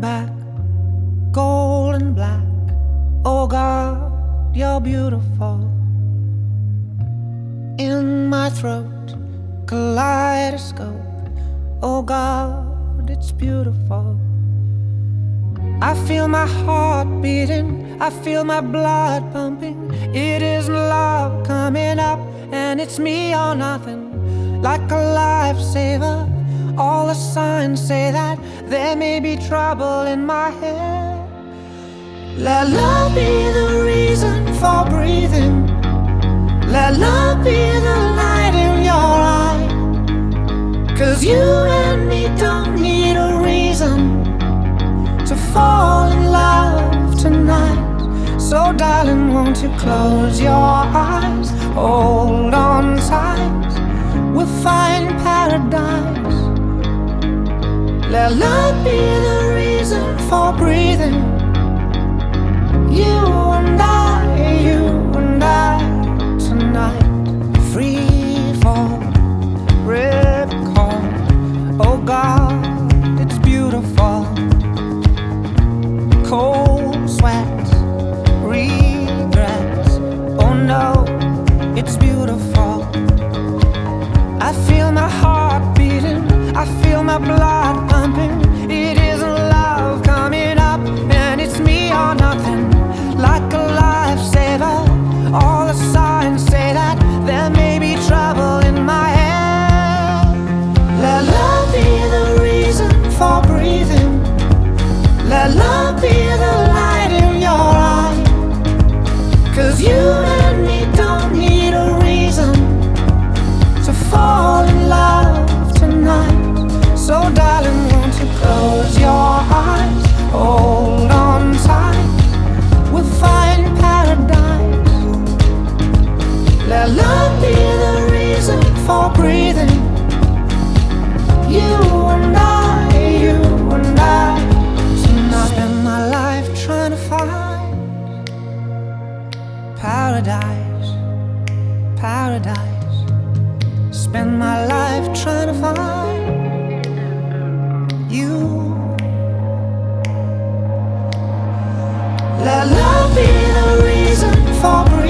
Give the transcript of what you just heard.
back, gold and black. Oh God, you're beautiful. In my throat, kaleidoscope. Oh God, it's beautiful. I feel my heart beating, I feel my blood pumping. It is love coming up, and it's me or nothing. Like a lifesaver, all the signs say that there may be trouble in my head. Let love be the reason for breathing. Let love be the light in your eye. 'Cause you and me don't need a reason to fall in love tonight. So darling, won't you close your eyes, hold on tight, we'll find paradise. Let love be the reason for breathing. You and I tonight. Free fall, rip calm. Oh God, it's beautiful. Cold sweats, regrets. Oh no, it's beautiful. I feel my heart beating, I feel my blood pumping. It isn't love coming up, and it's me or nothing. Like a lifesaver, all the signs say that there may be trouble in my head. Let love be the reason for breathing. Let love be the light in your eye. 'Cause you and me don't need a reason to fall in love tonight. So darling, won't you close your eyes, hold on tight, we'll find paradise. Let love be the reason for breathing. You and I tonight. Spend my life trying to find paradise, paradise. Spend my life trying to find you. Let love be the reason for breathing.